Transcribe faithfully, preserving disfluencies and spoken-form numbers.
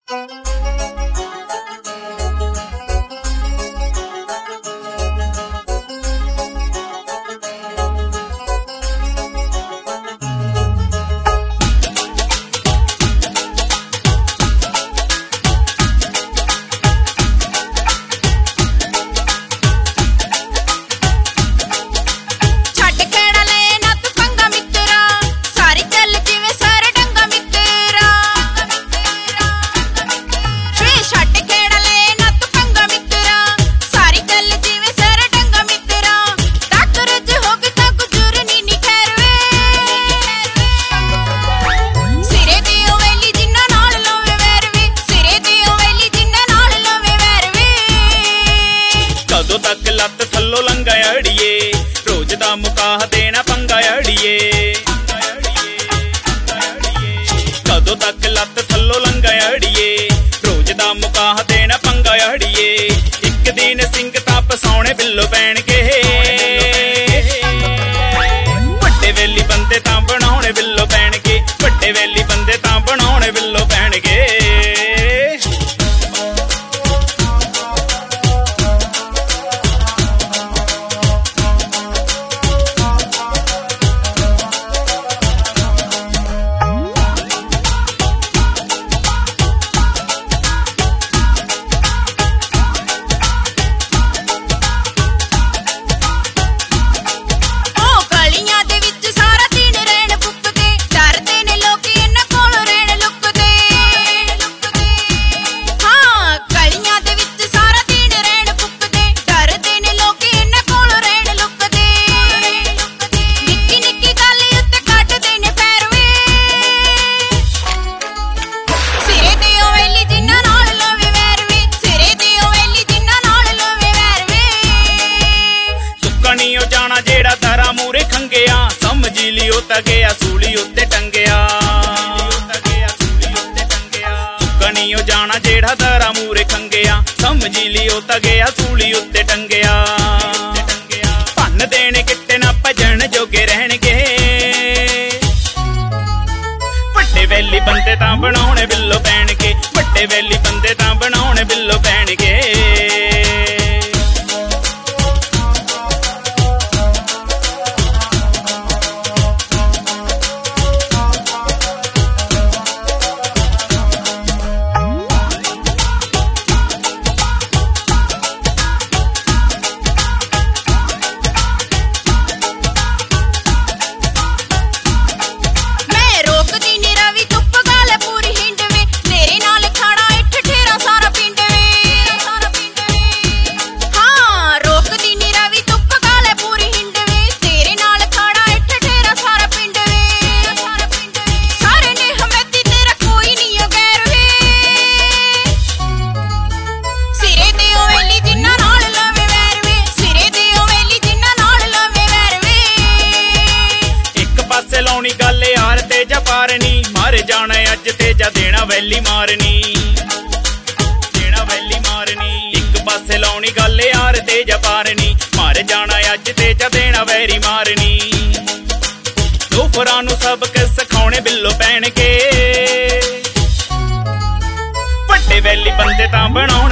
मुकाह देना पंगा अड़िए, कदों तक लत्त थल्लों लंघा अड़िए, रोज दा मुकाह देना पंगा अड़िए। एक दिन सिंह तां फसाउणे बिल्लो पैणगे, वड्डे वेली बंदे तां बनाउणे बिल्लो पैणगे, वड्डे वेली बंदे तां बनाउणे बिल्लो पैणगे। समझी लियो ता गया सूली उत्ते टंगया, सुक्कनियो जाना जेड़ा तारा मूरे खंगया, समझी लियो ता गया सूली उत्ते टंगया। भन्न देने किट्टे ना भजन जोगे रहणगे, वड्डे वेली बंदे तां बनाउणे बिल्लो पैणगे, वड्डे वेली बंदे तां बनाउणे बिल्लो पैणगे। मारे जाना अज तेजा देना वैली मारनी, देना वैली मारनी। एक पासे लाउनी गल यार तेजा पारनी, मारे जाना अज तेजा देना वैरी मारनी। लोफरां नूं सबक सिखाउणे बिल्लो पैणगे, वड्डे वैली बंदे तां बनाउणे